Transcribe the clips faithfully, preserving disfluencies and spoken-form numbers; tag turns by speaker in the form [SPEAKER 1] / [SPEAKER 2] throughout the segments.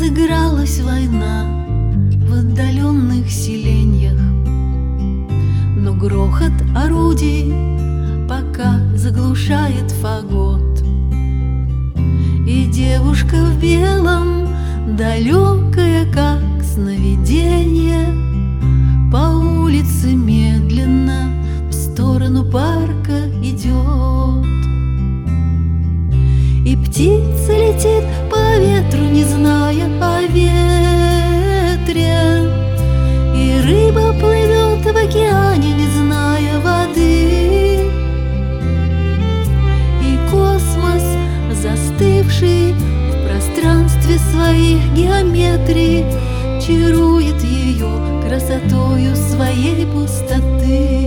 [SPEAKER 1] разыгралась война в отдаленных селеньях, но грохот орудий пока заглушает фагот. И девушка в белом, далекая как сновидение, по улице медленно в сторону парка идет. И птица летит по ветру, не зная о ветре, и рыба плывет в океане, не зная воды. И космос, застывший в пространстве своих геометрий, чарует ее красотою своей пустоты.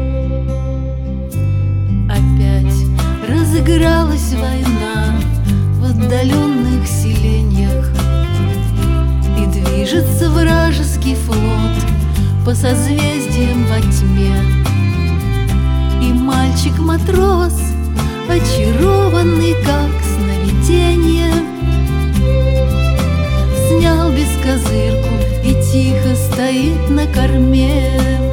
[SPEAKER 1] Опять разыгралась война в отдаленных селениях, и движется вражеский флот по созвездиям во тьме. И мальчик-матрос, очарованный как сновидение, снял бескозырку и тихо стоит на корме.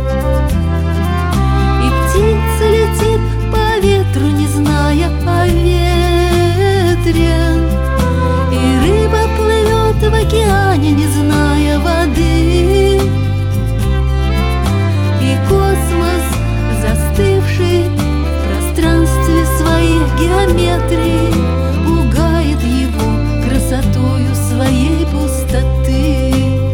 [SPEAKER 1] И птица летит по ветру, не зная о ветре, и рыба плывет в океане, не зная воды. И космос, застывший в пространстве своих геометрий, пугает его красотою своей пустоты.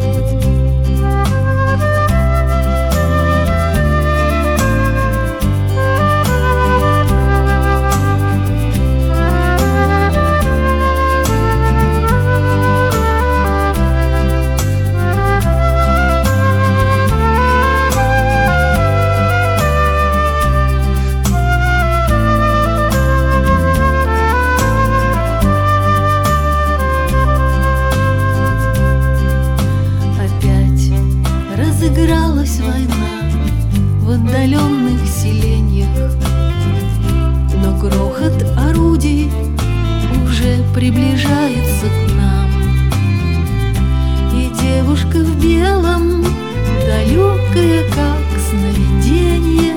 [SPEAKER 1] Разыгралась война в отдаленных селениях, но грохот орудий уже приближается к нам. И девушка в белом, далекая как сновидение,